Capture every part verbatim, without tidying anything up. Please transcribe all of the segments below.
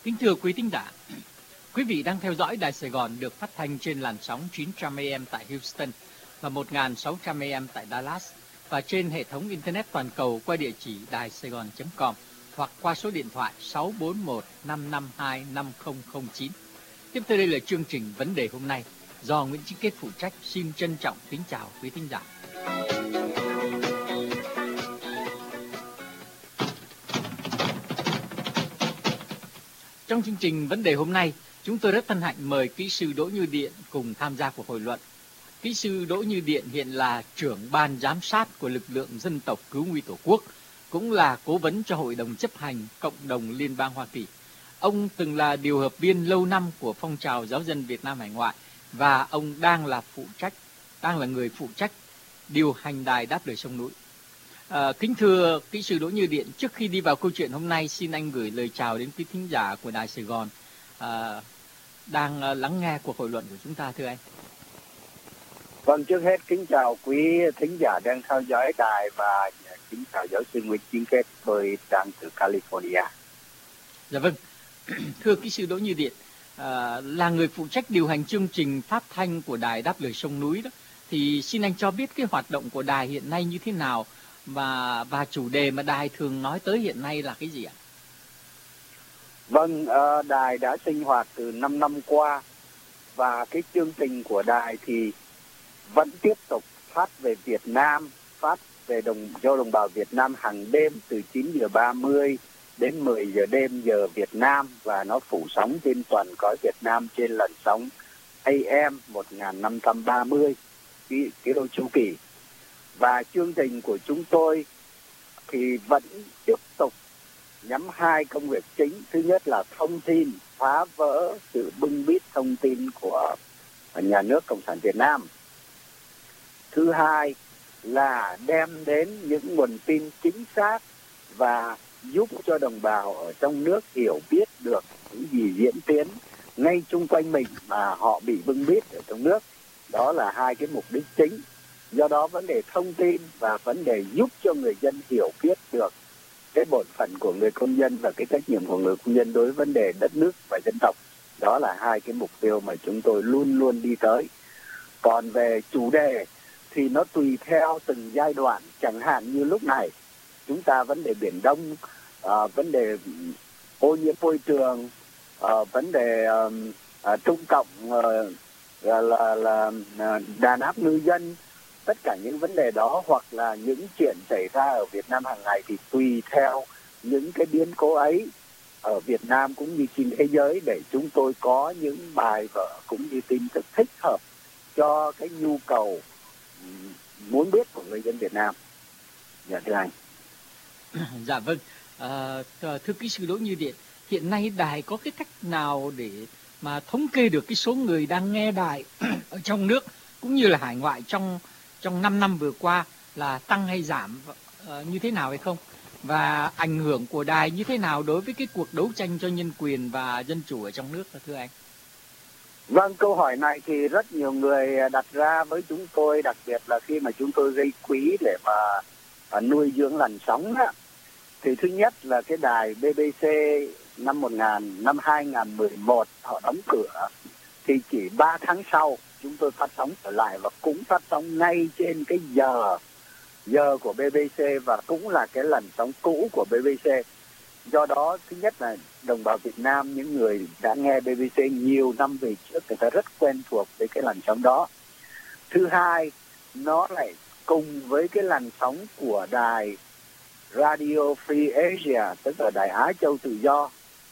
Kính thưa quý thính giả, quý vị đang theo dõi Đài Sài Gòn được phát thanh trên làn sóng chín trăm a em tại Houston và một nghìn sáu trăm a em tại Dallas và trên hệ thống Internet toàn cầu qua địa chỉ đài sài gòn chấm com hoặc qua số điện thoại sáu bốn một năm năm hai năm không không chín. Tiếp theo đây là chương trình Vấn đề hôm nay do Nguyễn Chí Kết phụ trách. Xin trân trọng kính chào quý thính giả. Trong chương trình Vấn đề hôm nay, chúng tôi rất hân hạnh mời kỹ sư Đỗ Như Điện cùng tham gia cuộc hội luận. Kỹ sư Đỗ Như Điện hiện là trưởng ban giám sát của lực lượng dân tộc cứu nguy Tổ quốc, cũng là cố vấn cho Hội đồng chấp hành Cộng đồng Liên bang Hoa Kỳ. Ông từng là điều hợp viên lâu năm của phong trào giáo dân Việt Nam hải ngoại và ông đang là phụ trách, đang là người phụ trách điều hành đài Đáp Lời Sông Núi. À, kính thưa kỹ sư Đỗ Như Điện, trước khi đi vào câu chuyện hôm nay, xin anh gửi lời chào đến quý thính giả của Đài Sài Gòn à, đang lắng nghe cuộc hội luận của chúng ta, thưa anh. Vâng, trước hết kính chào quý thính giả đang theo dõi đài và kính chào giáo sư Nguyễn Chí Kết, tôi đang từ California. Dạ vâng, thưa kỹ sư Đỗ Như Điện, à, là người phụ trách điều hành chương trình phát thanh của đài Đáp Lời Sông Núi đó, thì xin anh cho biết cái hoạt động của đài hiện nay như thế nào và và chủ đề mà đài thường nói tới hiện nay là cái gì ạ? Vâng, uh, đài đã sinh hoạt từ năm năm qua và cái chương trình của đài thì vẫn tiếp tục phát về Việt Nam, phát về đồng cho đồng bào Việt Nam hàng đêm từ chín giờ ba mươi đến mười giờ đêm giờ Việt Nam, và nó phủ sóng trên toàn cõi Việt Nam trên làn sóng a em một nghìn năm trăm ba mươi kilo chu kỳ. Và chương trình của chúng tôi thì vẫn tiếp tục nhắm hai công việc chính. Thứ nhất là thông tin, phá vỡ sự bưng bít thông tin của nhà nước Cộng sản Việt Nam. Thứ hai là đem đến những nguồn tin chính xác và giúp cho đồng bào ở trong nước hiểu biết được những gì diễn tiến ngay chung quanh mình mà họ bị bưng bít ở trong nước. Đó là hai cái mục đích chính. Do đó vấn đề thông tin và vấn đề giúp cho người dân hiểu biết được cái bổn phận của người công dân và cái trách nhiệm của người công dân đối với vấn đề đất nước và dân tộc. Đó là hai cái mục tiêu mà chúng tôi luôn luôn đi tới. Còn về chủ đề thì nó tùy theo từng giai đoạn. Chẳng hạn như lúc này chúng ta vấn đề Biển Đông, à, vấn đề ô nhiễm môi trường, à, vấn đề à, à, Trung Cộng, à, là, là, là đàn áp ngư dân, tất cả những vấn đề đó hoặc là những chuyện xảy ra ở Việt Nam hàng ngày thì tùy theo những cái biến cố ấy ở Việt Nam cũng như trên thế giới để chúng tôi có những bài vở cũng như tin tức thích hợp cho cái nhu cầu muốn biết của người dân Việt Nam. Dạ thưa anh. Dạ vâng, à, thưa kỹ sư Đỗ Như Điện, hiện nay đài có cái cách nào để mà thống kê được cái số người đang nghe đài ở trong nước cũng như là hải ngoại trong trong năm năm vừa qua là tăng hay giảm uh, như thế nào hay không? Và ảnh hưởng của đài như thế nào đối với cái cuộc đấu tranh cho nhân quyền và dân chủ ở trong nước, thưa anh? Vâng, câu hỏi này thì rất nhiều người đặt ra với chúng tôi, đặc biệt là khi mà chúng tôi gây quỹ để mà uh, nuôi dưỡng làn sóng đó. Thì thứ nhất là cái đài bê bê xê năm một nghìn, năm hai nghìn mười một họ đóng cửa, thì chỉ ba tháng sau chúng tôi phát sóng trở lại và cũng phát sóng ngay trên cái giờ giờ của bê bê xê và cũng là cái làn sóng cũ của bê bê xê. Do đó thứ nhất là đồng bào Việt Nam, những người đã nghe bê bê xê nhiều năm về trước, người ta rất quen thuộc với cái làn sóng đó. Thứ hai, nó lại cùng với cái làn sóng của đài Radio Free Asia, tức là đài Á Châu Tự Do,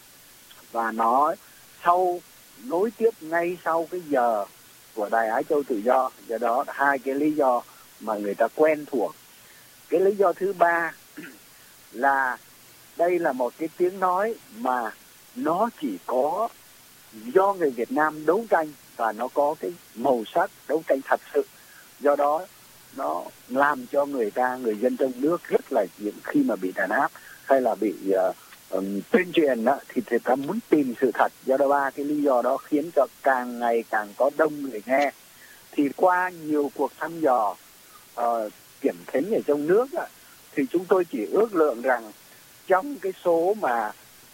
và nó sau nối tiếp ngay sau cái giờ của đài Á Châu Tự Do. Do đó hai cái lý do mà người ta quen thuộc. Cái lý do thứ ba là đây là một cái tiếng nói mà nó chỉ có do người Việt Nam đấu tranh và nó có cái màu sắc đấu tranh thật sự. Do đó nó làm cho người ta, người dân trong nước rất là những khi mà bị đàn áp hay là bị uh, um, tuyên truyền đó, thì người ta muốn tìm sự thật. Do đó ba cái lý do đó khiến cho càng ngày càng có đông người nghe. Thì qua nhiều cuộc thăm dò uh, kiểm thính ở trong nước đó, thì chúng tôi chỉ ước lượng rằng trong cái số mà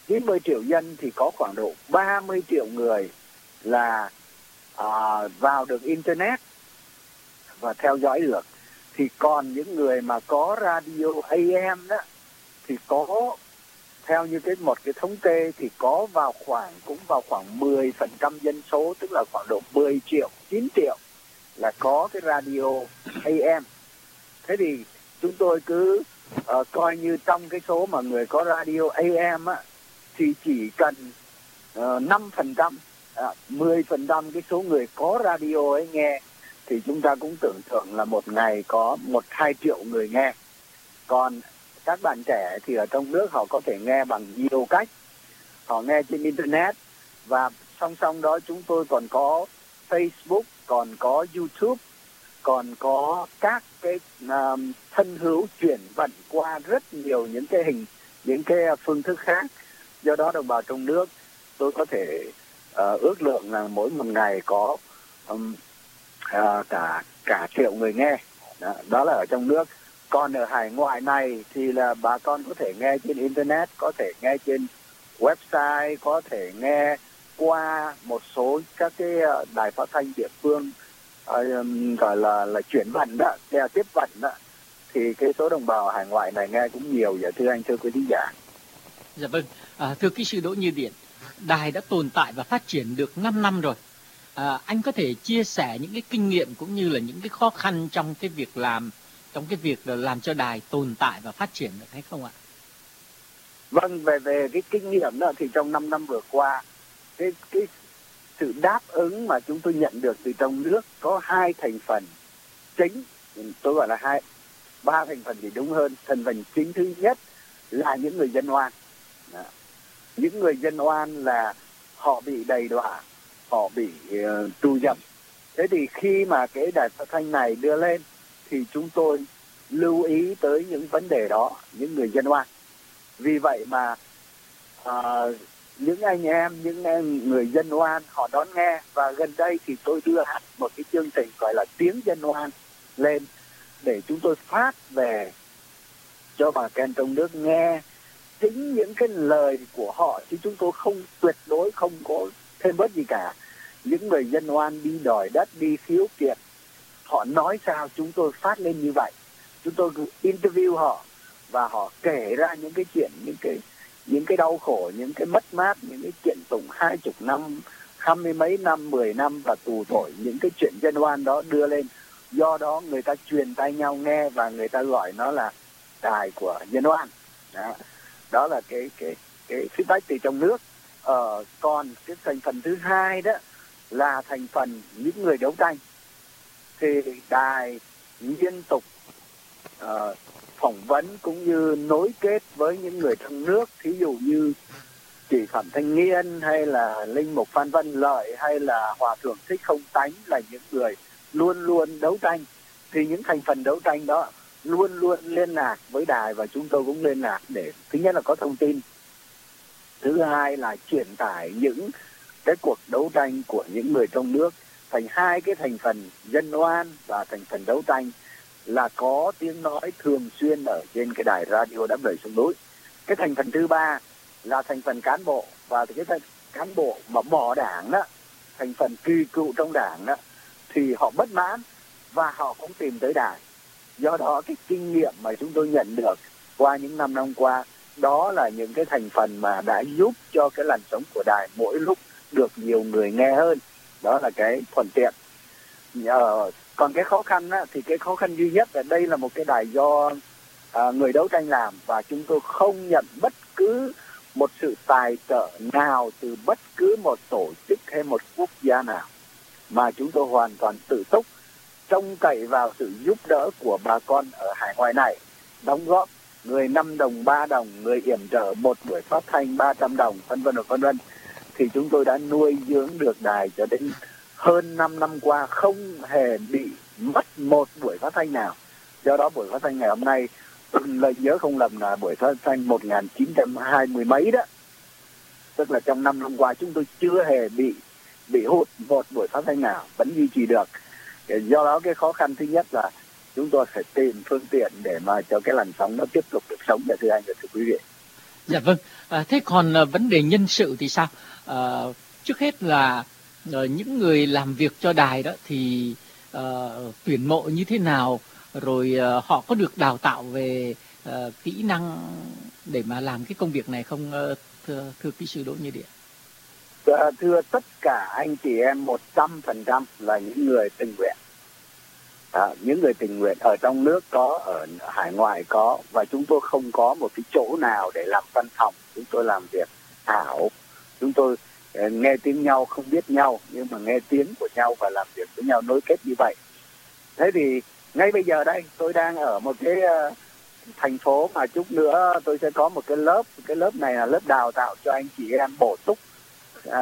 chín mươi triệu dân thì có khoảng độ ba mươi triệu người là à, vào được internet và theo dõi được. Thì còn những người mà có radio a em đó thì có, theo như cái một cái thống kê thì có vào khoảng cũng vào khoảng mười phần trăm dân số, tức là khoảng độ mười triệu, chín triệu là có cái radio a em. Thế thì chúng tôi cứ uh, coi như trong cái số mà người có radio a em á, thì chỉ cần uh, năm phần trăm, uh, mười phần trăm cái số người có radio ấy nghe, thì chúng ta cũng tưởng tượng là một ngày có một hai triệu người nghe. Còn các bạn trẻ thì ở trong nước họ có thể nghe bằng nhiều cách, họ nghe trên internet, và song song đó chúng tôi còn có Facebook, còn có YouTube, còn có các cái uh, thân hữu chuyển vận qua rất nhiều những cái hình, những cái phương thức khác. Do đó đồng bào trong nước tôi có thể uh, ước lượng là mỗi một ngày có um, uh, cả cả triệu người nghe. Đó, đó là ở trong nước. Còn ở hải ngoại này thì là bà con có thể nghe trên internet, có thể nghe trên website, có thể nghe qua một số các cái đài phát thanh địa phương, uh, gọi là là chuyển vận đó, là tiếp vận đó, thì cái số đồng bào hải ngoại này nghe cũng nhiều. Dạ thưa anh, thưa quý thính giả. Dạ vâng, à, thưa kỹ sư Đỗ Như Điện, đài đã tồn tại và phát triển được năm năm rồi. À, anh có thể chia sẻ những cái kinh nghiệm cũng như là những cái khó khăn trong cái việc làm, trong cái việc làm cho đài tồn tại và phát triển được hay không ạ? Vâng, về về cái kinh nghiệm đó thì trong năm năm vừa qua, cái cái sự đáp ứng mà chúng tôi nhận được từ trong nước có hai thành phần chính, tôi gọi là hai ba thành phần thì đúng hơn. Thành phần chính thứ nhất là những người dân oan. Đó. Những người dân oan là họ bị đầy đọa, họ bị uh, tù nhập. Thế thì khi mà cái đài phát thanh này đưa lên thì chúng tôi lưu ý tới những vấn đề đó, những người dân oan. Vì vậy mà uh, những anh em, những em người dân oan họ đón nghe, và gần đây thì tôi đưa hẳn một cái chương trình gọi là Tiếng Dân Oan lên để chúng tôi phát về cho bà con trong nước nghe chính những cái lời của họ, chứ chúng tôi không tuyệt đối không có thêm bớt gì cả. Những người dân oan đi đòi đất, đi khiếu kiện, họ nói sao chúng tôi phát lên như vậy. Chúng tôi interview họ và họ kể ra những cái chuyện, những cái những cái đau khổ, những cái mất mát, những cái chuyện tụng hai chục năm, hai mươi mấy năm, mười năm và tù tội, những cái chuyện dân oan đó đưa lên. Do đó người ta truyền tay nhau nghe và người ta gọi nó là đài của dân oan. Đó, đó là cái cái cái feedback từ trong nước. Ờ, còn cái thành phần thứ hai đó là thành phần những người đấu tranh. Thì đài liên tục uh, phỏng vấn cũng như nối kết với những người trong nước, thí dụ như chị Phạm Thanh Nghiên hay là Linh Mục Phan Văn Lợi hay là Hòa Thượng Thích Không Tánh, là những người luôn luôn đấu tranh. Thì những thành phần đấu tranh đó luôn luôn liên lạc với đài và chúng tôi cũng liên lạc để thứ nhất là có thông tin, thứ hai là truyền tải những cái cuộc đấu tranh của những người trong nước thành hai cái thành phần dân oan và thành phần đấu tranh, là có tiếng nói thường xuyên ở trên cái đài radio Đáp Lời Sông Núi. Cái thành phần thứ ba là thành phần cán bộ, và cái thành cán bộ mà bỏ đảng đó, thành phần kỳ cựu trong đảng đó, thì họ bất mãn và họ cũng tìm tới đài. Do đó cái kinh nghiệm mà chúng tôi nhận được qua những năm năm qua, đó là những cái thành phần mà đã giúp cho cái làn sóng của đài mỗi lúc được nhiều người nghe hơn. Đó là cái thuận tiện. Ờ, còn cái khó khăn á, thì cái khó khăn duy nhất là đây là một cái đài do à, người đấu tranh làm, và chúng tôi không nhận bất cứ một sự tài trợ nào từ bất cứ một tổ chức hay một quốc gia nào, mà chúng tôi hoàn toàn tự túc, trông cậy vào sự giúp đỡ của bà con ở hải ngoại này đóng góp, người năm đồng, ba đồng, người yểm trợ một buổi phát thanh ba trăm đồng, vân vân vân vân. Thì chúng tôi đã nuôi dưỡng được đài cho đến hơn năm năm qua, không hề bị mất một buổi phát thanh nào. Do đó buổi phát thanh ngày hôm nay, lời nhớ không lầm là buổi phát thanh một nghìn chín trăm hai mươi mấy đó, tức là trong năm năm qua chúng tôi chưa hề bị bị hụt một buổi phát thanh nào, vẫn duy trì được. Do đó cái khó khăn thứ nhất là chúng tôi phải tìm phương tiện để mà cho cái làn sóng nó tiếp tục được sống, để thưa anh và thưa quý vị. Dạ vâng. À, thế còn à, vấn đề nhân sự thì sao? À, trước hết là à, những người làm việc cho đài đó thì à, tuyển mộ như thế nào, rồi à, họ có được đào tạo về à, kỹ năng để mà làm cái công việc này không, à, thưa thưa kỹ sư Đỗ Như Điện? Ờ, Thưa tất cả anh chị em, một trăm phần trăm là những người tình nguyện. À, những người tình nguyện ở trong nước có, ở hải ngoại có, và chúng tôi không có một cái chỗ nào để làm văn phòng. Chúng tôi làm việc ảo. Chúng tôi uh, nghe tiếng nhau, không biết nhau, nhưng mà nghe tiếng của nhau và làm việc với nhau, nối kết như vậy. Thế thì ngay bây giờ đây tôi đang ở một cái uh, thành phố mà chút nữa tôi sẽ có một cái lớp. Cái lớp này là lớp đào tạo cho anh chị em bổ túc, uh,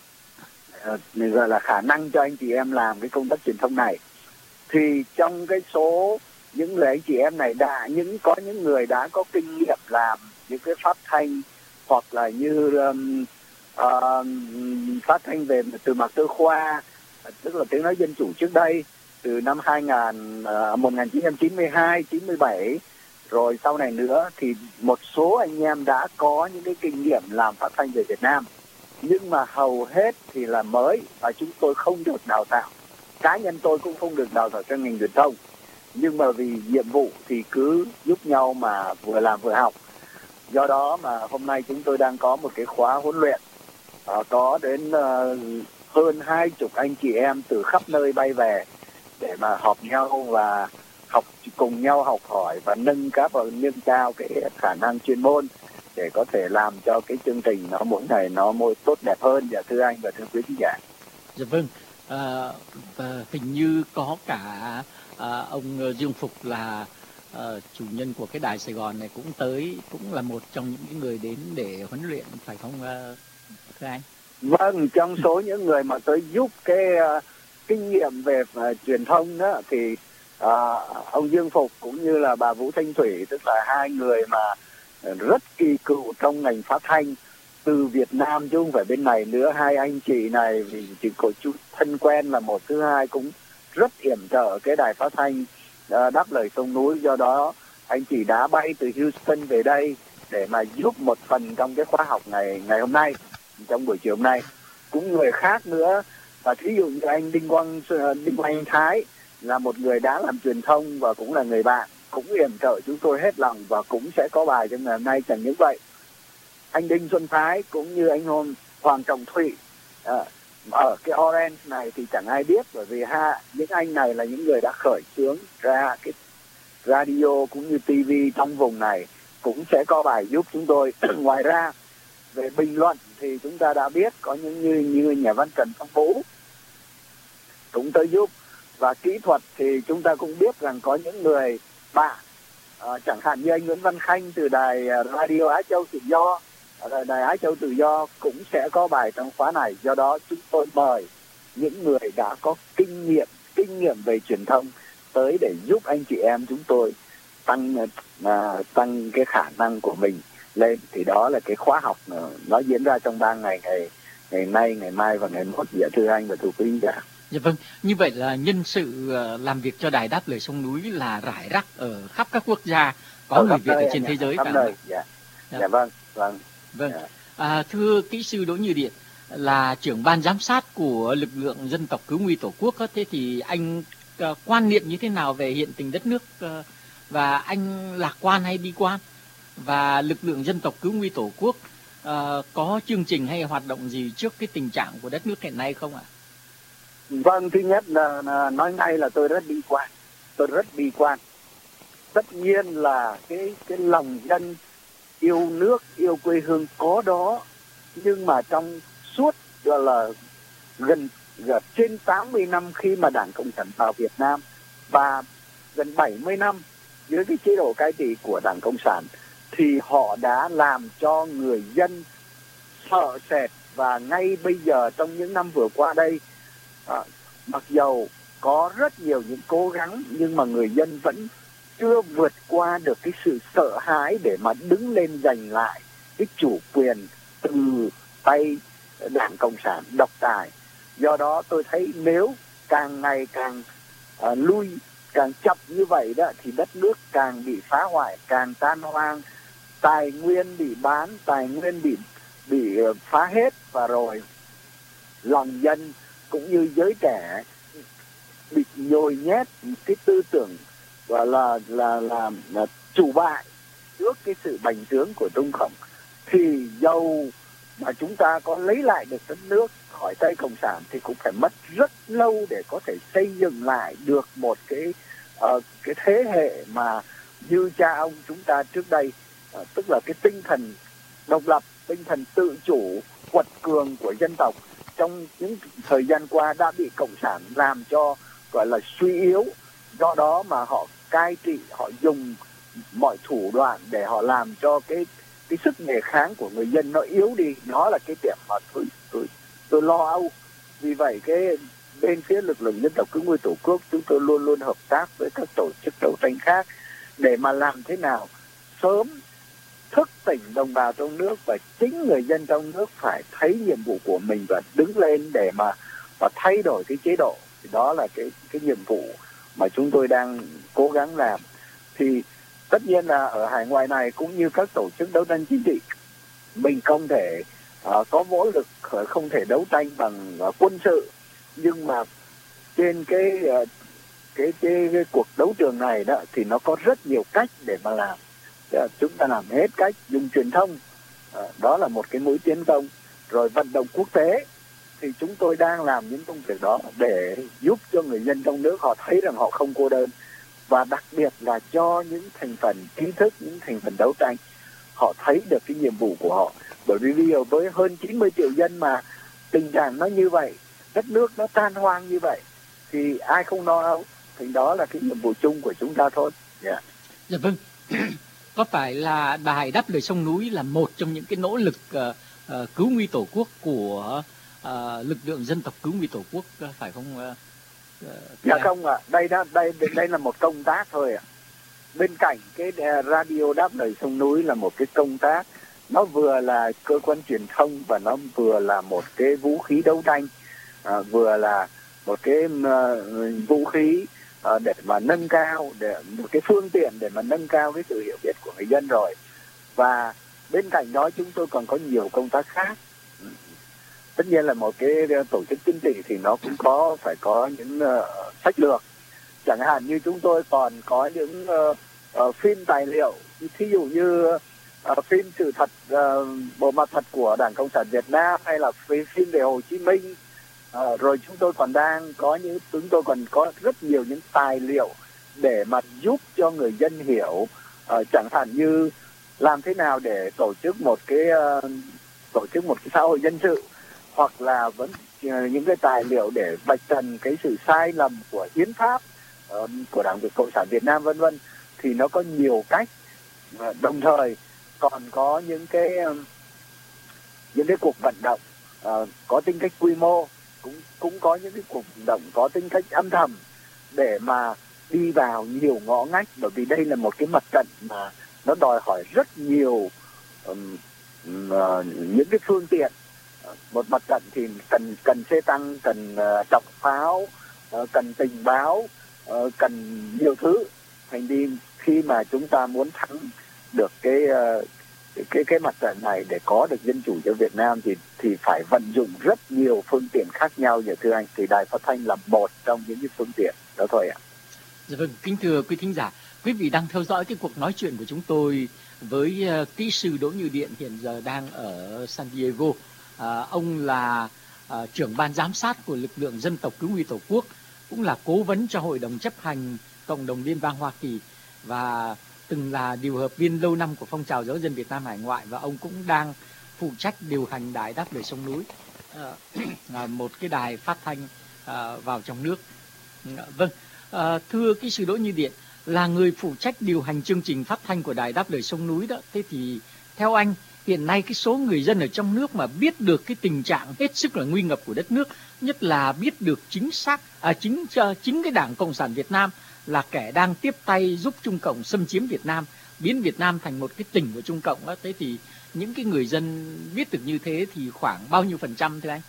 uh, gọi là khả năng cho anh chị em làm cái công tác truyền thông này. Thì trong cái số những người anh chị em này đã những có những người đã có kinh nghiệm làm những cái phát thanh, hoặc là như um, uh, phát thanh về từ mặt tư khoa, tức là tiếng nói dân chủ trước đây từ năm hai nghìn, uh, một nghìn chín trăm chín mươi hai, chín mươi bảy, rồi sau này nữa thì một số anh em đã có những cái kinh nghiệm làm phát thanh về Việt Nam, nhưng mà hầu hết thì là mới và chúng tôi không được đào tạo. Cá nhân tôi cũng không được đào tạo cho ngành truyền thông, nhưng mà vì nhiệm vụ thì cứ giúp nhau mà vừa làm vừa học. Do đó mà hôm nay chúng tôi đang có một cái khóa huấn luyện, à, có đến uh, hơn hai chục anh chị em từ khắp nơi bay về để mà họp nhau và học cùng nhau, học hỏi và nâng cấp và nâng cao cái khả năng chuyên môn để có thể làm cho cái chương trình nó mỗi ngày nó mỗi tốt đẹp hơn. Dạ thưa anh và thưa quý khán giả. Dạ vâng. À, và hình như có cả à, ông Dương Phục là à, chủ nhân của cái đài Sài Gòn này cũng tới, cũng là một trong những người đến để huấn luyện, phải không uh, thưa anh? Vâng, trong số những người mà tới giúp cái uh, kinh nghiệm về uh, truyền thông đó thì uh, ông Dương Phục cũng như là bà Vũ Thanh Thủy, tức là hai người mà rất kỳ cựu trong ngành phát thanh từ Việt Nam chứ không phải bên này nữa. Hai anh chị này vì chỉ có chút thân quen là một, thứ hai cũng rất yểm trợ cái đài phát thanh uh, Đáp Lời Sông Núi. Do đó anh chị đã bay từ Houston về đây để mà giúp một phần trong cái khóa học ngày ngày hôm nay, trong buổi chiều hôm nay. Cũng người khác nữa, và thí dụ như anh Đinh Quang Đinh Quang Thái là một người đã làm truyền thông và cũng là người bạn, cũng yểm trợ chúng tôi hết lòng và cũng sẽ có bài trong ngày hôm nay. Chẳng những vậy, anh Đinh Xuân Thái cũng như anh Hôn Hoàng Trọng Thụy à, ở cái Orange này thì chẳng ai biết, bởi vì ha những anh này là những người đã khởi xướng ra cái radio cũng như ti vi trong vùng này, cũng sẽ có bài giúp chúng tôi. Ngoài ra về bình luận thì chúng ta đã biết có những như như nhà văn Trần Phong Vũ cũng tới giúp, và kỹ thuật thì chúng ta cũng biết rằng có những người bạn à, chẳng hạn như anh Nguyễn Văn Khanh từ đài radio Á Châu Tự Do, đài, đài Á Châu Tự Do cũng sẽ có bài trong khóa này. Do đó chúng tôi mời những người đã có kinh nghiệm kinh nghiệm về truyền thông tới để giúp anh chị em chúng tôi tăng à, tăng cái khả năng của mình lên. Thì đó là cái khóa học nó diễn ra trong ba ngày, ngày ngày nay, ngày mai và ngày mốt. Dạ thưa anh và thưa quý giả. Dạ vâng, như vậy là nhân sự làm việc cho đài Đáp Lời Sông Núi là rải rác ở khắp các quốc gia, có ở người Việt ở trên thế giới khắp cả. Nơi. Dạ. Dạ. Dạ vâng, vâng. Vâng. Dạ. À, thưa kỹ sư Đỗ Như Điện, là trưởng ban giám sát của lực lượng dân tộc cứu nguy Tổ quốc, thế thì anh uh, quan niệm như thế nào về hiện tình đất nước, uh, và anh lạc quan hay bi quan? Và lực lượng dân tộc cứu nguy Tổ quốc uh, có chương trình hay hoạt động gì trước cái tình trạng của đất nước hiện nay không ạ? Vâng, thứ nhất là, là nói ngay là tôi rất bi quan, tôi rất bi quan. Tất nhiên là cái cái lòng dân yêu nước, yêu quê hương có đó, nhưng mà trong suốt gọi là gần, gần trên tám mươi năm khi mà Đảng Cộng sản vào Việt Nam và gần bảy mươi năm dưới cái chế độ cai trị của Đảng Cộng sản, thì họ đã làm cho người dân sợ sệt. Và ngay bây giờ trong những năm vừa qua đây, à, mặc dầu có rất nhiều những cố gắng nhưng mà người dân vẫn chưa vượt qua được cái sự sợ hãi để mà đứng lên giành lại cái chủ quyền từ tay Đảng Cộng sản độc tài. Do đó tôi thấy nếu càng ngày càng uh, lui, càng chậm như vậy đó, thì đất nước càng bị phá hoại, càng tan hoang, tài nguyên bị bán, tài nguyên bị bị phá hết, và rồi lòng dân cũng như giới trẻ bị nhồi nhét cái tư tưởng gọi là là, là là chủ bại trước cái sự bành trướng của Trung Cộng. Thì dầu mà chúng ta có lấy lại được đất nước khỏi tay cộng sản thì cũng phải mất rất lâu để có thể xây dựng lại được một cái uh, cái thế hệ mà như cha ông chúng ta trước đây, uh, tức là cái tinh thần độc lập, tinh thần tự chủ quật cường của dân tộc trong những thời gian qua đã bị cộng sản làm cho gọi là suy yếu. Do đó mà họ cai trị, họ dùng mọi thủ đoạn để họ làm cho cái cái sức đề kháng của người dân nó yếu đi. Đó là cái điểm mà tôi tôi tôi lo âu. Vì vậy cái bên phía lực lượng dân tộc cứu nguy Tổ quốc, chúng tôi luôn luôn hợp tác với các tổ chức đấu tranh khác để mà làm thế nào sớm thức tỉnh đồng bào trong nước, và chính người dân trong nước phải thấy nhiệm vụ của mình và đứng lên để mà và thay đổi cái chế độ. Thì đó là cái cái nhiệm vụ mà chúng tôi đang cố gắng làm. Thì tất nhiên là ở hải ngoại này cũng như các tổ chức đấu tranh chính trị, mình không thể uh, có võ lực, không thể đấu tranh bằng uh, quân sự, nhưng mà trên cái, uh, cái, cái cái cuộc đấu trường này đó thì nó có rất nhiều cách để mà làm. Uh, chúng ta làm hết cách, dùng truyền thông, uh, đó là một cái mũi tiến công, rồi vận động quốc tế. Thì chúng tôi đang làm những công việc đó để giúp cho người dân trong nước họ thấy rằng họ không cô đơn, và đặc biệt là cho những thành phần trí thức, những thành phần đấu tranh họ thấy được cái nhiệm vụ của họ. Bởi vì bây giờ với hơn chín mươi triệu dân mà tình trạng nó như vậy, đất nước nó tan hoang như vậy, thì ai không lo đâu. Thì đó là cái nhiệm vụ chung của chúng ta thôi. Yeah. Dạ vâng. Có phải là Đài Đáp Lời Sông Núi là một trong những cái nỗ lực uh, uh, cứu nguy Tổ quốc của uh, lực lượng dân tộc cứu nguy Tổ quốc, uh, phải không? Uh, uh, dạ không ạ, à. đây, đây đây là một công tác thôi ạ. À. Bên cạnh cái radio Đáp Lời Sông Núi là một cái công tác, nó vừa là cơ quan truyền thông và nó vừa là một cái vũ khí đấu tranh, à, vừa là một cái uh, vũ khí uh, để mà nâng cao, để một cái phương tiện để mà nâng cao cái sự hiểu biết của người dân rồi. Và bên cạnh đó chúng tôi còn có nhiều công tác khác. Tất nhiên là một cái tổ chức chính trị thì nó cũng có phải có những uh, sách lược. Chẳng hạn như chúng tôi còn có những uh, uh, phim tài liệu, thí dụ như uh, phim sự thật, uh, bộ mặt thật của Đảng Cộng sản Việt Nam, hay là phim, phim về Hồ Chí Minh. Uh, rồi chúng tôi còn đang có những, chúng tôi còn có rất nhiều những tài liệu để mà giúp cho người dân hiểu, uh, chẳng hạn như làm thế nào để tổ chức một cái uh, tổ chức một cái xã hội dân sự, hoặc là vẫn uh, những cái tài liệu để vạch trần cái sự sai lầm của hiến pháp uh, của Đảng Cộng sản Việt Nam, vân vân. Thì nó có nhiều cách. Uh, đồng thời còn có những cái uh, những cái cuộc vận động uh, có tính cách quy mô, cũng cũng có những cái cuộc vận động có tính cách âm thầm để mà đi vào nhiều ngõ ngách. Bởi vì đây là một cái mặt trận mà nó đòi hỏi rất nhiều um, uh, những cái phương tiện. Uh, một mặt trận thì cần cần xe tăng, cần uh, đọc pháo, uh, cần tình báo, uh, cần nhiều thứ. Thành đi khi mà chúng ta muốn thắng được cái uh, cái cái cái mặt trận này để có được dân chủ cho Việt Nam thì thì phải vận dụng rất nhiều phương tiện khác nhau, dạ thưa anh. Thì đài phát thanh là một trong những cái phương tiện đó thôi ạ. Dạ vâng, kính thưa quý thính giả, quý vị đang theo dõi cái cuộc nói chuyện của chúng tôi với uh, kỹ sư Đỗ Như Điện, hiện giờ đang ở San Diego. Uh, ông là uh, trưởng ban giám sát của lực lượng dân tộc cứu nguy Tổ quốc, cũng là cố vấn cho Hội đồng chấp hành Cộng đồng Liên bang Hoa Kỳ, và từng là điều hợp viên lâu năm của phong trào giáo dân Việt Nam hải ngoại, và ông cũng đang phụ trách điều hành Đài Đáp Lời Sông Núi, uh, một cái đài phát thanh uh, vào trong nước. Uh, vâng, uh, thưa kỹ sư Đỗ Như Điện, là người phụ trách điều hành chương trình phát thanh của Đài Đáp Lời Sông Núi đó, thế thì theo anh, hiện nay cái số người dân ở trong nước mà biết được cái tình trạng hết sức là nguy ngập của đất nước, nhất là biết được chính xác à, chính chính cái Đảng Cộng sản Việt Nam là kẻ đang tiếp tay giúp Trung Cộng xâm chiếm Việt Nam, biến Việt Nam thành một cái tỉnh của Trung Cộng đó, thế thì những cái người dân biết được như thế thì khoảng bao nhiêu phần trăm thưa anh?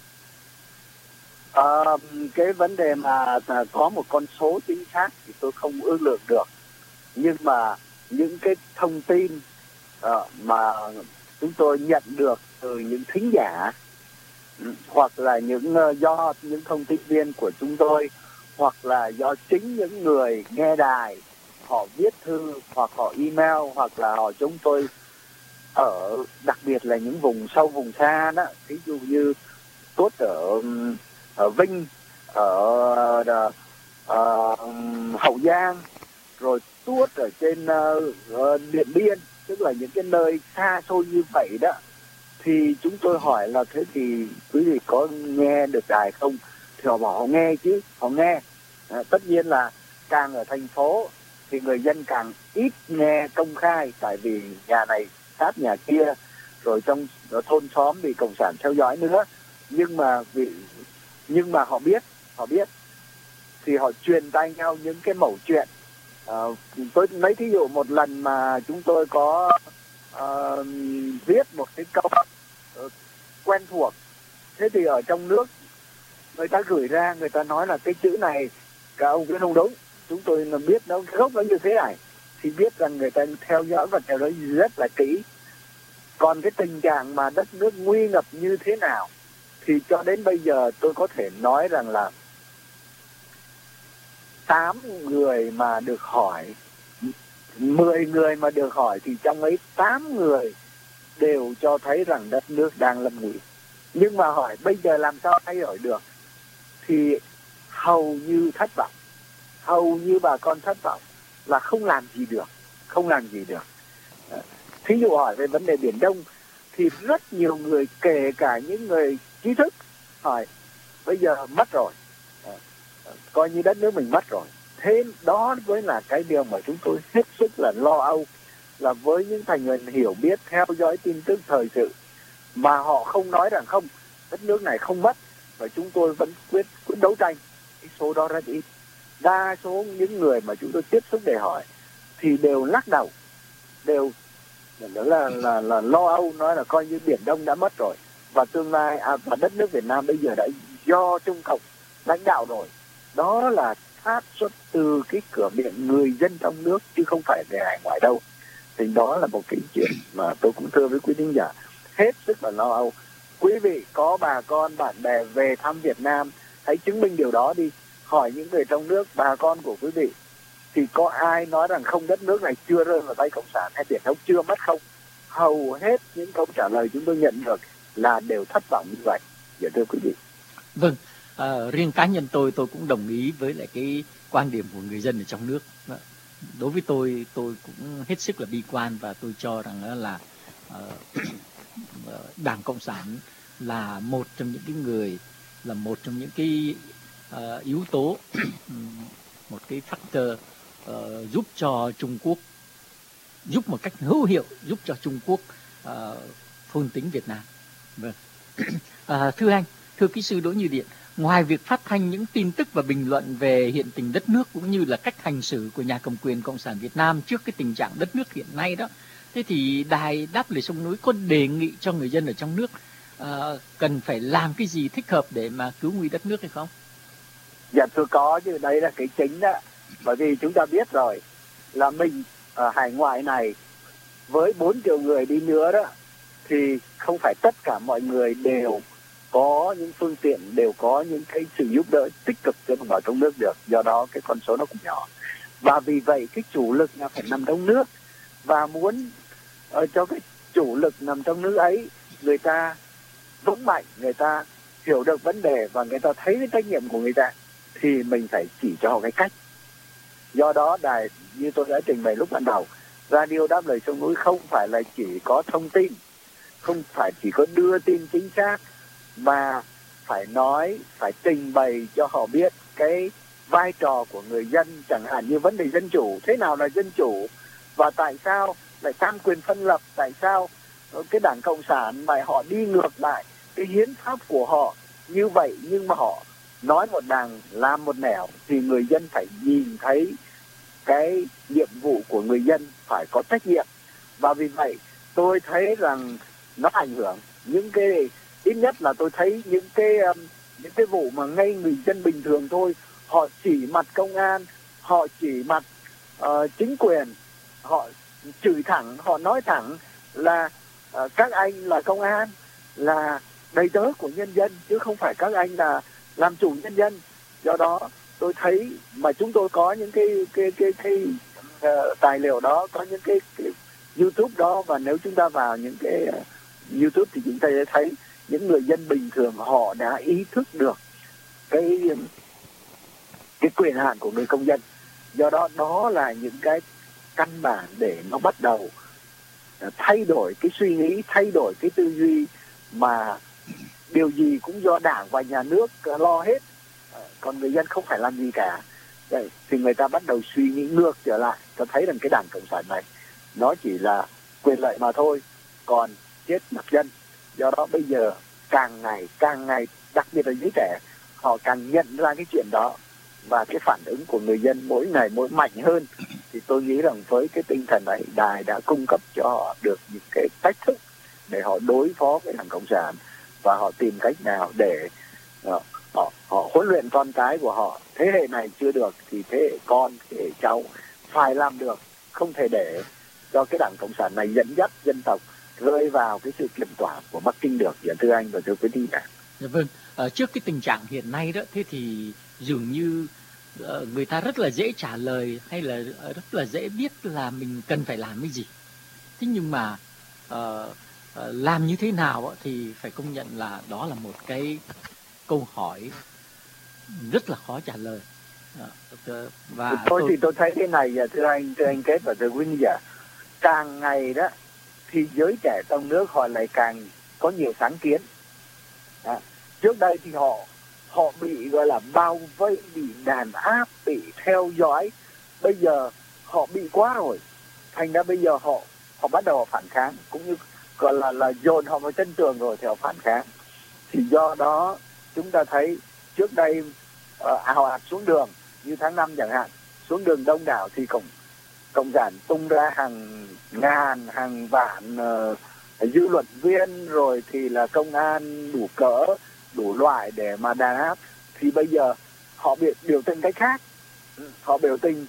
À, cái vấn đề mà có một con số chính xác thì tôi không ước lượng được, nhưng mà những cái thông tin uh, mà chúng tôi nhận được từ những thính giả, hoặc là những uh, do những thông tin viên của chúng tôi, hoặc là do chính những người nghe đài họ viết thư, hoặc họ email, hoặc là họ chúng tôi ở đặc biệt là những vùng sâu vùng xa đó, ví dụ như tốt ở ở Vinh, ở uh, uh, Hậu Giang, rồi tuốt ở trên uh, Điện Biên, tức là những cái nơi xa xôi như vậy đó, thì chúng tôi hỏi là thế thì quý vị có nghe được đài không? Thì họ bảo họ nghe chứ, họ nghe. À, tất nhiên là càng ở thành phố thì người dân càng ít nghe công khai, tại vì nhà này sát nhà kia, rồi trong thôn xóm bị cộng sản theo dõi nữa. Nhưng mà vì nhưng mà họ biết, họ biết thì họ truyền tay nhau những cái mẩu chuyện. À, tôi lấy thí dụ một lần mà chúng tôi có uh, viết một cái câu uh, quen thuộc, thế thì ở trong nước người ta gửi ra, người ta nói là cái chữ này cả ông viết không đúng, chúng tôi là biết nó gốc nó như thế này, thì biết rằng người ta theo dõi và theo dõi rất là kỹ. Còn cái tình trạng mà đất nước nguy ngập như thế nào thì cho đến bây giờ tôi có thể nói rằng là tám người mà được hỏi, mười người mà được hỏi thì trong ấy tám người đều cho thấy rằng đất nước đang lâm nguy. Nhưng mà hỏi bây giờ làm sao thay đổi được thì hầu như thất vọng, hầu như bà con thất vọng là không làm gì được, không làm gì được. Thí dụ hỏi về vấn đề Biển Đông thì rất nhiều người, kể cả những người trí thức, hỏi bây giờ mất rồi, coi như đất nước mình mất rồi. Thế đó mới là cái điều mà chúng tôi hết sức là lo âu, là với những thành phần hiểu biết, theo dõi tin tức thời sự mà họ không nói rằng không, đất nước này không mất, và chúng tôi vẫn quyết quyết đấu tranh. Cái số đó rất ít. Đa số những người mà chúng tôi tiếp xúc để hỏi thì đều lắc đầu, đều đó là, là là lo âu, nói là coi như Biển Đông đã mất rồi, và tương lai à, và đất nước Việt Nam bây giờ đã do Trung Cộng lãnh đạo rồi. Đó là phát xuất từ cái cửa miệng người dân trong nước chứ không phải người hải ngoại đâu. Thì đó là một cái chuyện mà tôi cũng thưa với quý thính giả, hết sức là lo âu. Quý vị có bà con bạn bè về thăm Việt Nam, hãy chứng minh điều đó đi. Hỏi những người trong nước, bà con của quý vị, thì có ai nói rằng không, đất nước này chưa rơi vào tay cộng sản hay Biển Đông chưa mất không? Hầu hết những câu trả lời chúng tôi nhận được là đều thất vọng như vậy. Dạ thưa quý vị. Vâng, à, riêng cá nhân tôi, tôi cũng đồng ý với lại cái quan điểm của người dân ở trong nước. Đối với tôi, tôi cũng hết sức là bi quan, và tôi cho rằng là uh, Đảng Cộng sản là một trong những cái người, là một trong những cái uh, yếu tố, một cái factor uh, giúp cho Trung Quốc, giúp một cách hữu hiệu, giúp cho Trung Quốc uh, thôn tính Việt Nam. Vâng. uh, thưa anh, thưa kỹ sư Đỗ Như Điện, ngoài việc phát thanh những tin tức và bình luận về hiện tình đất nước cũng như là cách hành xử của nhà cầm quyền Cộng sản Việt Nam trước cái tình trạng đất nước hiện nay đó, thế thì Đài Đáp Lời Sông Núi có đề nghị cho người dân ở trong nước uh, cần phải làm cái gì thích hợp để mà cứu nguy đất nước hay không? Dạ thưa có chứ, đấy là cái chính đó. Bởi vì chúng ta biết rồi là mình ở hải ngoại này với bốn triệu người đi nữa đó, thì không phải tất cả mọi người đều có những phương tiện, đều có những cái sự giúp đỡ tích cực cho đồng bào trong nước được. Do đó cái con số nó cũng nhỏ. Và vì vậy cái chủ lực là phải nằm trong nước. Và muốn uh, cho cái chủ lực nằm trong nước ấy, người ta vững mạnh, người ta hiểu được vấn đề và người ta thấy cái trách nhiệm của người ta, thì mình phải chỉ cho họ cái cách. Do đó đài, như tôi đã trình bày lúc ban đầu, Radio Đáp Lời Sông Núi không phải là chỉ có thông tin, không phải chỉ có đưa tin chính xác, mà phải nói, phải trình bày cho họ biết cái vai trò của người dân, chẳng hạn như vấn đề dân chủ, thế nào là dân chủ và tại sao lại tam quyền phân lập, tại sao cái Đảng Cộng sản mà họ đi ngược lại cái hiến pháp của họ như vậy, nhưng mà họ nói một đằng làm một nẻo, thì người dân phải nhìn thấy cái nhiệm vụ của người dân phải có trách nhiệm. Và vì vậy tôi thấy rằng nó ảnh hưởng những cái, ít nhất là tôi thấy những cái những cái vụ mà ngay người dân bình thường thôi, họ chỉ mặt công an, họ chỉ mặt uh, chính quyền, họ chửi thẳng, họ nói thẳng, là uh, các anh là công an, là đầy tớ của nhân dân, chứ không phải các anh là làm chủ nhân dân. Do đó tôi thấy mà chúng tôi có những cái cái cái cái uh, tài liệu đó, có những cái, cái YouTube đó, và nếu chúng ta vào những cái uh, YouTube thì chúng ta sẽ thấy những người dân bình thường họ đã ý thức được cái cái quyền hạn của người công dân. Do đó đó là những cái căn bản để nó bắt đầu thay đổi cái suy nghĩ, thay đổi cái tư duy, mà điều gì cũng do Đảng và nhà nước lo hết, còn người dân không phải làm gì cả. Đấy, thì người ta bắt đầu suy nghĩ ngược trở lại. Ta thấy rằng cái Đảng Cộng sản này nó chỉ là quyền lợi mà thôi, còn chết mặt dân. Do đó bây giờ càng ngày càng ngày, đặc biệt là giới trẻ, họ càng nhận ra cái chuyện đó, và cái phản ứng của người dân mỗi ngày mỗi mạnh hơn. Thì tôi nghĩ rằng với cái tinh thần này, đài đã cung cấp cho họ được những cái cách thức để họ đối phó với Đảng Cộng sản, và họ tìm cách nào để uh, họ, họ huấn luyện con cái của họ. Thế hệ này chưa được thì thế hệ con, thế hệ cháu phải làm được, không thể để cho cái Đảng Cộng sản này dẫn dắt dân tộc rơi vào cái sự kiểm soát của Bắc Kinh được. Dạ thưa anh và thưa quý vị. Dạ vâng, à, trước cái tình trạng hiện nay đó, thế thì dường như uh, người ta rất là dễ trả lời, hay là uh, rất là dễ biết là mình cần phải làm cái gì. Thế nhưng mà uh, uh, làm như thế nào uh, thì phải công nhận là đó là một cái câu hỏi rất là khó trả lời. Uh, và tôi, tôi thì tôi thấy cái này, thưa anh, thưa anh Kết và thưa quý vị, càng ngày đó thì giới trẻ trong nước họ lại càng có nhiều sáng kiến. À, trước đây thì họ họ bị gọi là bao vây, bị đàn áp, bị theo dõi. Bây giờ họ bị quá rồi, thành ra bây giờ họ họ bắt đầu phản kháng, cũng như gọi là là dồn họ vào chân tường rồi thì họ phản kháng. Thì do đó chúng ta thấy trước đây uh, ào ạt xuống đường, như tháng năm chẳng hạn, xuống đường đông đảo thì cộng cộng sản tung ra hàng ngàn, hàng vạn uh, dư luận viên, rồi thì là công an đủ cỡ, đủ loại để mà đàn áp. Thì bây giờ họ biểu, biểu tình cách khác. Họ biểu tình,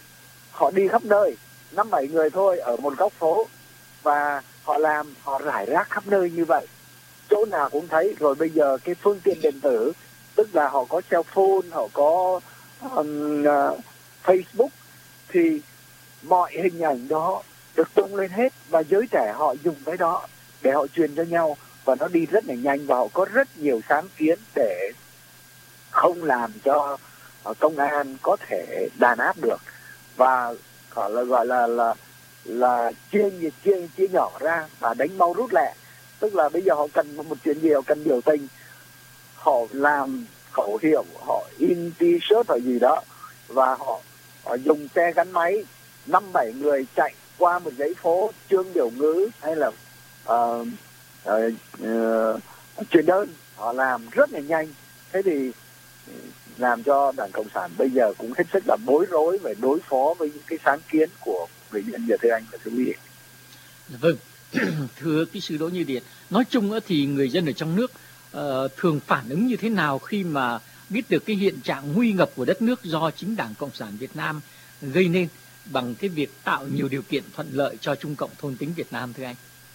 họ đi khắp nơi, năm bảy người thôi ở một góc phố, và họ làm, họ rải rác khắp nơi như vậy, chỗ nào cũng thấy. Rồi bây giờ cái phương tiện điện tử, tức là họ có cell phone, họ có um, uh, Facebook, thì mọi hình ảnh đó được tung lên hết, và giới trẻ họ dùng cái đó để họ truyền cho nhau, và nó đi rất là nhanh, và họ có rất nhiều sáng kiến để không làm cho công an có thể đàn áp được, và họ là gọi là là là chia chia chia nhỏ ra và đánh mau rút lẹ. Tức là bây giờ họ cần một chuyện gì, họ cần biểu tình, họ làm khẩu hiệu, họ in t-shirt hoặc gì đó, và họ, họ dùng xe gắn máy năm bảy người chạy qua một dãy phố chương biểu ngữ, hay là uh, uh, uh, truyền đơn, họ làm rất là nhanh. Thế thì làm cho Đảng Cộng sản bây giờ cũng hết sức là bối rối về đối phó với những cái sáng kiến của người dân. Giờ thưa anh và thưa quý vị. Vâng, thưa kỹ sư Đỗ Như Điện, nói chung thì người dân ở trong nước uh, thường phản ứng như thế nào khi mà biết được cái hiện trạng nguy ngập của đất nước do chính Đảng Cộng sản Việt Nam gây nên bằng cái việc tạo nhiều điều kiện thuận lợi cho Trung Cộng thôn tính Việt Nam, thưa anh?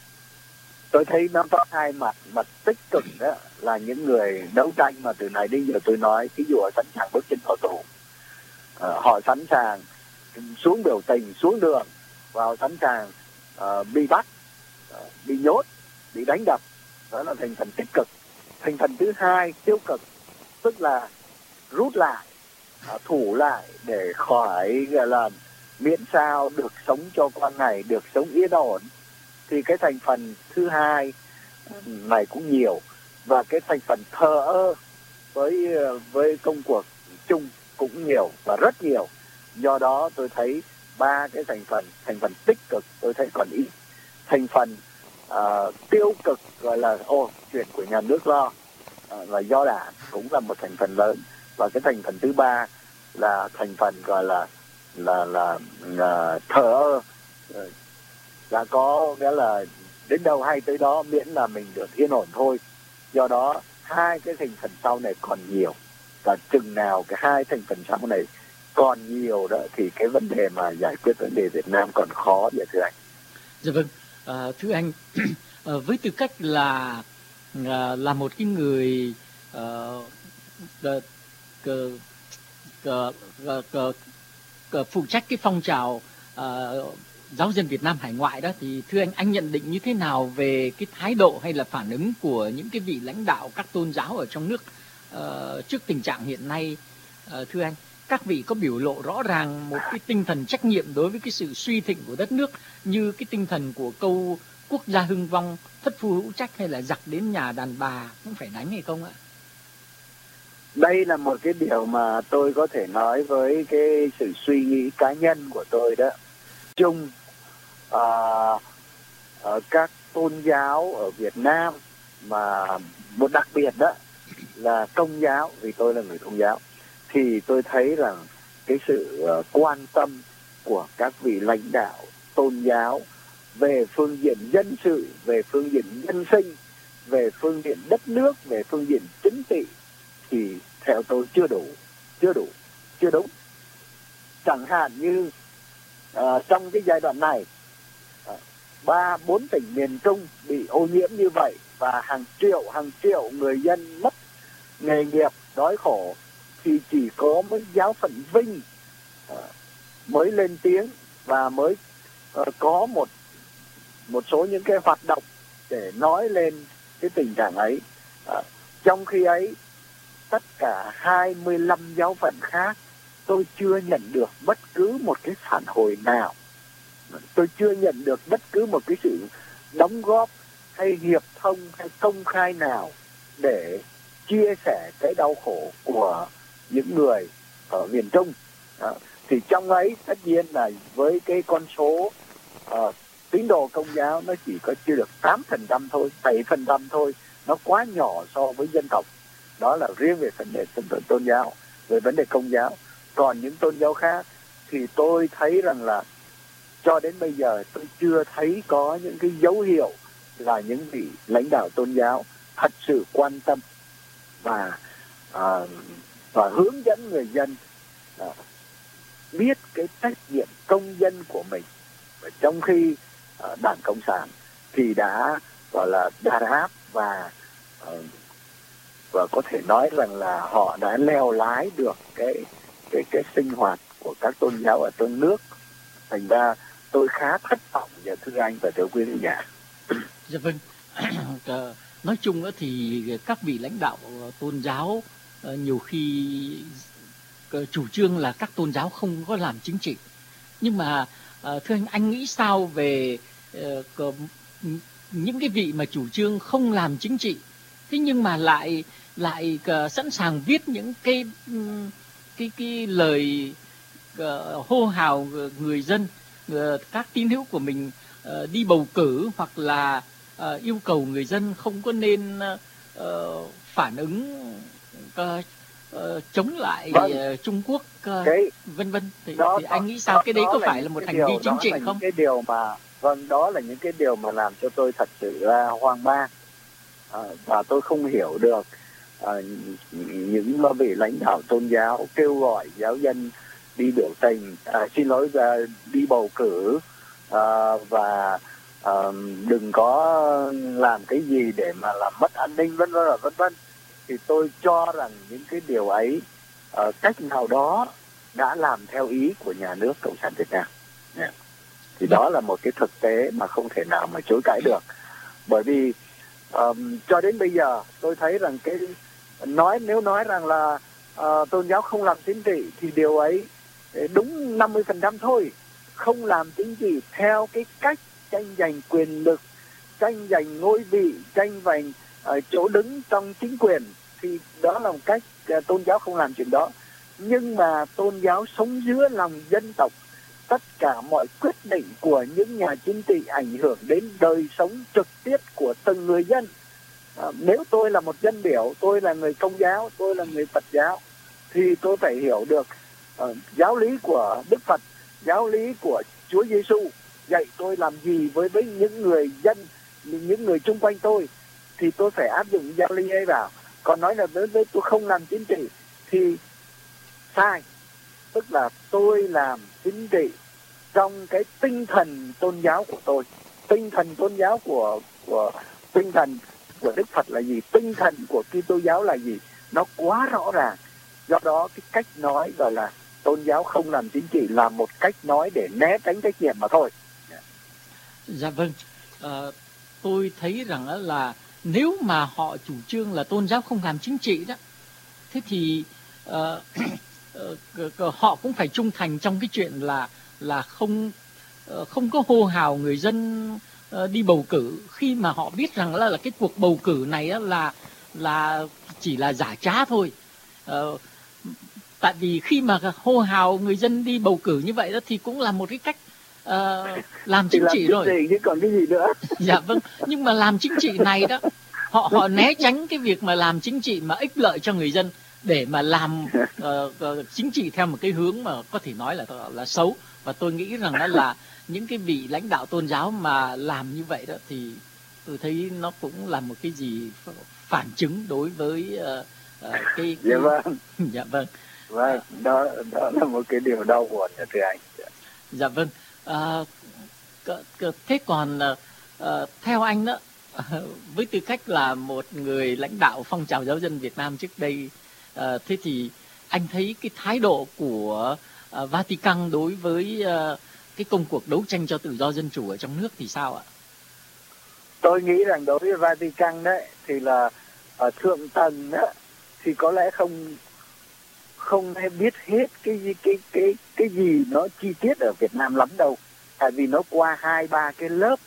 Tôi thấy nó có hai mặt. Mặt tích cực đó là những người đấu tranh mà từ này đến giờ tôi nói, ví dụ họ sẵn sàng bước chân vào tù, à, họ sẵn sàng xuống biểu tình, xuống đường, và họ sẵn sàng uh, bị bắt, uh, bị nhốt, bị đánh đập. Đó là thành phần tích cực. Thành phần thứ hai tiêu cực, tức là rút lại, uh, thủ lại để khỏi gọi là miễn sao được sống cho con ngày, được sống yên ổn. Thì cái thành phần thứ hai này cũng nhiều, và cái thành phần thờ ơ với với công cuộc chung cũng nhiều và rất nhiều. Do đó tôi thấy ba cái thành phần, thành phần tích cực tôi thấy còn ít, thành phần uh, tiêu cực gọi là ô chuyện của nhà nước lo, uh, và do Đảng cũng là một thành phần lớn, và cái thành phần thứ ba là thành phần gọi là là là uh, thờ ơ, uh, đã có nghĩa là đến đâu hay tới đó, miễn là mình được yên ổn thôi. Do đó hai cái thành phần sau này còn nhiều, và chừng nào cái hai thành phần sau này còn nhiều đó thì cái vấn đề mà giải quyết vấn đề Việt Nam còn khó, vậy thưa anh. Dạ vâng, À, thưa anh, ờ, với tư cách là à, là một cái người ờ, ờ, cờ- cờ- cờ- cờ- cờ- phụ trách cái phong trào ờ, giáo dân Việt Nam hải ngoại đó, thì thưa anh, anh nhận định như thế nào về cái thái độ hay là phản ứng của những cái vị lãnh đạo các tôn giáo ở trong nước ờ, trước tình trạng hiện nay? Ờ, thưa anh, các vị có biểu lộ rõ ràng một cái tinh thần trách nhiệm đối với cái sự suy thịnh của đất nước, như cái tinh thần của câu quốc gia hưng vong, thất phu hữu trách, hay là giặc đến nhà đàn bà cũng phải đánh hay không ạ? Đây là một cái điều mà tôi có thể nói với cái sự suy nghĩ cá nhân của tôi đó. Chung à, ở các tôn giáo ở Việt Nam, mà một đặc biệt đó là Công giáo, vì tôi là người Công giáo, thì tôi thấy rằng cái sự uh, quan tâm của các vị lãnh đạo tôn giáo về phương diện dân sự, về phương diện nhân sinh, về phương diện đất nước, về phương diện chính trị thì theo tôi chưa đủ, chưa đủ, chưa đúng. Chẳng hạn như uh, trong cái giai đoạn này, uh, ba bốn tỉnh miền Trung bị ô nhiễm như vậy và hàng triệu hàng triệu người dân mất nghề nghiệp, đói khổ, thì chỉ có mấy giáo phận Vinh uh, mới lên tiếng và mới uh, có một một số những cái hoạt động để nói lên cái tình trạng ấy. Uh, trong khi ấy tất cả hai mươi lăm giáo phận khác tôi chưa nhận được bất cứ một cái phản hồi nào, tôi chưa nhận được bất cứ một cái sự đóng góp hay hiệp thông hay công khai nào để chia sẻ cái đau khổ của những người ở miền Trung. Đó. Thì trong ấy tất nhiên là với cái con số uh, tín đồ Công giáo nó chỉ có chưa được tám phần trăm thôi, bảy phần trăm thôi, nó quá nhỏ so với dân tộc. Đó là riêng về vấn đề tôn giáo, về vấn đề Công giáo. Còn những tôn giáo khác thì tôi thấy rằng là cho đến bây giờ tôi chưa thấy có những cái dấu hiệu là những vị lãnh đạo tôn giáo thật sự quan tâm và à, và hướng dẫn người dân à, biết cái trách nhiệm công dân của mình. Và trong khi à, Đảng Cộng sản thì đã gọi là đàn áp và à, và có thể nói rằng là họ đã leo lái được cái cái cái sinh hoạt của các tôn giáo ở trong nước. Thành ra tôi khá thất vọng, dạ thưa anh và thưa quý vị giả. Dạ vâng. Nói chung thì các vị lãnh đạo tôn giáo nhiều khi chủ trương là các tôn giáo không có làm chính trị. Nhưng mà thưa anh, anh nghĩ sao về những cái vị mà chủ trương không làm chính trị, thế nhưng mà lại lại sẵn sàng viết những cái cái cái lời hô hào người dân, các tín hữu của mình đi bầu cử, hoặc là yêu cầu người dân không có nên phản ứng chống lại vâng. Trung Quốc, cái, vân vân. Thì, đó, thì anh nghĩ sao? đó, cái đấy có phải là một hành vi chính trị là không? Những cái điều mà vâng, đó là những cái điều mà làm cho tôi thật sự là hoang mang, à, và tôi không hiểu được à, những vị lãnh đạo tôn giáo kêu gọi giáo dân đi biểu tình, à, xin lỗi và đi bầu cử, à, và à, đừng có làm cái gì để mà làm mất an ninh, vân vân vân vân. Thì tôi cho rằng những cái điều ấy uh, cách nào đó đã làm theo ý của nhà nước Cộng sản Việt Nam. Yeah. Thì đó là một cái thực tế mà không thể nào mà chối cãi được. Bởi vì um, cho đến bây giờ tôi thấy rằng cái nói nếu nói rằng là uh, tôn giáo không làm chính trị thì điều ấy đúng năm mươi phần trăm thôi. Không làm chính trị theo cái cách tranh giành quyền lực, tranh giành ngôi vị, tranh giành uh, chỗ đứng trong chính quyền, thì đó là một cách uh, tôn giáo không làm chuyện đó. Nhưng mà tôn giáo sống giữa lòng dân tộc, tất cả mọi quyết định của những nhà chính trị ảnh hưởng đến đời sống trực tiếp của từng người dân. À, nếu tôi là một dân biểu, tôi là người Công giáo, tôi là người Phật giáo, thì tôi phải hiểu được uh, giáo lý của Đức Phật, giáo lý của Chúa Giêsu dạy tôi làm gì với với những người dân, những người chung quanh tôi, thì tôi phải áp dụng giáo lý ấy vào. Còn nói là với, với tôi không làm chính trị thì sai. Tức là tôi làm chính trị trong cái tinh thần tôn giáo của tôi, tinh thần tôn giáo của của tinh thần của Đức Phật là gì, tinh thần của Kitô giáo là gì, nó quá rõ ràng. Do đó cái cách nói gọi là tôn giáo không làm chính trị là một cách nói để né tránh trách nhiệm mà thôi. Dạ vâng, à, tôi thấy rằng là nếu mà họ chủ trương là tôn giáo không làm chính trị đó, thế thì uh, uh, họ cũng phải trung thành trong cái chuyện là là không uh, không có hô hào người dân uh, đi bầu cử khi mà họ biết rằng là, là cái cuộc bầu cử này là là chỉ là giả trá thôi. Uh, tại vì khi mà hô hào người dân đi bầu cử như vậy đó thì cũng là một cái cách uh, làm chính trị rồi. Gì, chứ còn cái gì nữa. Dạ vâng, nhưng mà làm chính trị này đó, họ họ né tránh cái việc mà làm chính trị mà ích lợi cho người dân để mà làm uh, uh, chính trị theo một cái hướng mà có thể nói là là xấu. Và tôi nghĩ rằng đó là những cái vị lãnh đạo tôn giáo mà làm như vậy đó thì tôi thấy nó cũng là một cái gì phản chứng đối với uh, uh, cái, cái dạ vâng dạ vâng vâng đó đó là một cái điều đau buồn nha thưa anh. Dạ vâng. À, thế còn uh, theo anh đó, với tư cách là một người lãnh đạo phong trào giáo dân Việt Nam trước đây, uh, thế thì anh thấy cái thái độ của uh, Vatican đối với uh, cái công cuộc đấu tranh cho tự do dân chủ ở trong nước thì sao ạ? Tôi nghĩ rằng đối với Vatican đấy thì là ở thượng tầng đó thì có lẽ không không biết hết cái cái cái cái gì nó chi tiết ở Việt Nam lắm đâu, tại vì nó qua hai ba cái lớp.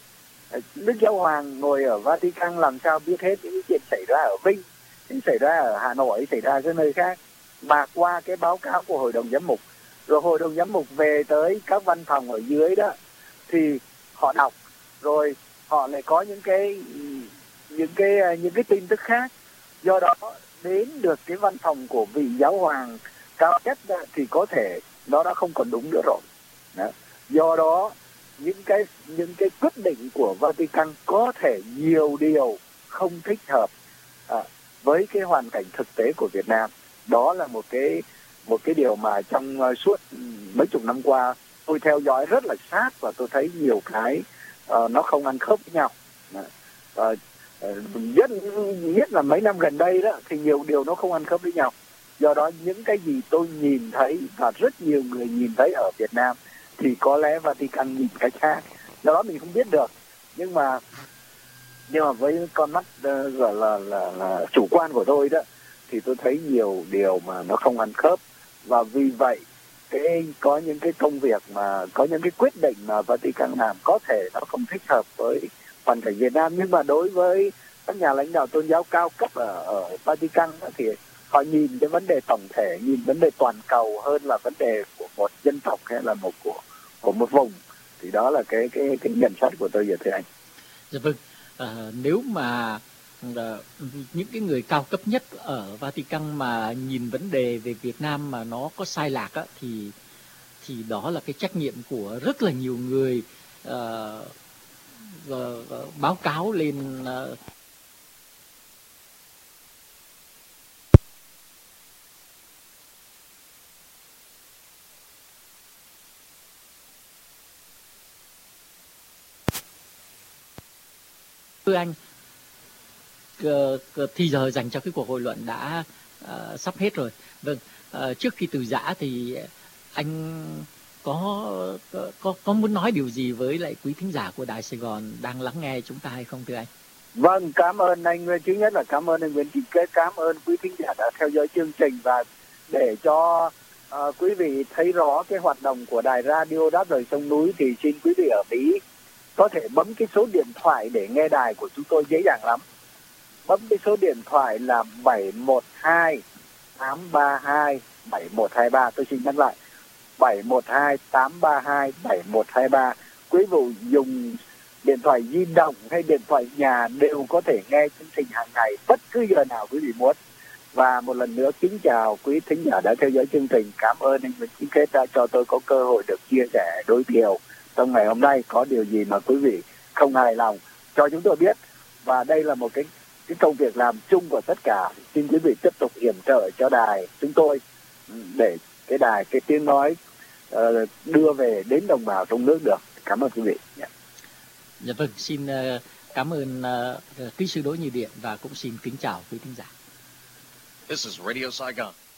Đức Giáo Hoàng ngồi ở Vatican làm sao biết hết những chuyện xảy ra ở Vinh, xảy ra ở Hà Nội, xảy ra ở nơi khác, mà qua cái báo cáo của Hội đồng Giám mục, rồi Hội đồng Giám mục về tới các văn phòng ở dưới đó thì họ đọc, rồi họ lại có những cái những cái những cái tin tức khác. Do đó đến được cái văn phòng của vị giáo hoàng cao nhất đó, thì có thể nó đã không còn đúng nữa rồi. Đó. Do đó những cái những cái quyết định của Vatican có thể nhiều điều không thích hợp à, với cái hoàn cảnh thực tế của Việt Nam. Đó là một cái một cái điều mà trong uh, suốt mấy chục năm qua tôi theo dõi rất là sát, và tôi thấy nhiều cái uh, nó không ăn khớp với nhau. Uh, nhất nhất là mấy năm gần đây đó thì nhiều điều nó không ăn khớp với nhau. Do đó những cái gì tôi nhìn thấy và rất nhiều người nhìn thấy ở Việt Nam thì có lẽ Vatican nhìn cái khác. Do đó mình không biết được, nhưng mà nhưng mà với con mắt uh, gọi là, là là chủ quan của tôi đó thì tôi thấy nhiều điều mà nó không ăn khớp, và vì vậy cái có những cái công việc mà có những cái quyết định mà Vatican làm có thể nó không thích hợp với hoàn cảnh Việt Nam. Nhưng mà đối với các nhà lãnh đạo tôn giáo cao cấp ở, ở Vatican đó, thì họ nhìn cái vấn đề tổng thể, nhìn vấn đề toàn cầu hơn là vấn đề của một dân tộc hay là một của của một vùng. Thì đó là cái cái cái nhận xét của tôi, vậy thưa anh. Dạ vâng. À, nếu mà à, những cái người cao cấp nhất ở Vatican mà nhìn vấn đề về Việt Nam mà nó có sai lạc á, thì thì đó là cái trách nhiệm của rất là nhiều người uh, uh, uh, báo cáo lên uh, thưa anh. Thì giờ dành cho cái cuộc hội luận đã uh, sắp hết rồi. Vâng, uh, trước khi từ giã thì anh có, có có muốn nói điều gì với lại quý thính giả của Đài Sài Gòn đang lắng nghe chúng ta hay không thưa anh? Vâng, cảm ơn anh. Thứ nhất là cảm ơn anh Nguyễn Chí Kế, cảm ơn quý thính giả đã theo dõi chương trình, và để cho uh, quý vị thấy rõ cái hoạt động của đài radio Đáp Lời Sông Núi thì xin quý vị ở Mỹ có thể bấm cái số điện thoại để nghe đài của chúng tôi dễ dàng lắm. Bấm cái số điện thoại là bảy một hai tám ba hai bảy một hai ba. Tôi xin nhắc lại, bảy một hai tám ba hai bảy một hai ba. Quý vị dùng điện thoại di động hay điện thoại nhà đều có thể nghe chương trình hàng ngày bất cứ giờ nào quý vị muốn. Và một lần nữa kính chào quý thính giả đã theo dõi chương trình. Cảm ơn anh Nguyễn Chí Kết đã cho tôi có cơ hội được chia sẻ đối chiều trong ngày hôm nay. Có điều gì mà quý vị không hài lòng cho chúng tôi biết, và đây là một cái cái công việc làm chung của tất cả. Xin quý vị tiếp tục yểm trợ cho đài chúng tôi để cái đài cái tiếng nói uh, đưa về đến đồng bào trong nước được. Cảm ơn quý vị. Yeah. Dạ vâng, xin uh, cảm ơn uh, kỹ sư Đỗ Như Điện và cũng xin kính chào quý thính giả. This is Radio Saigon.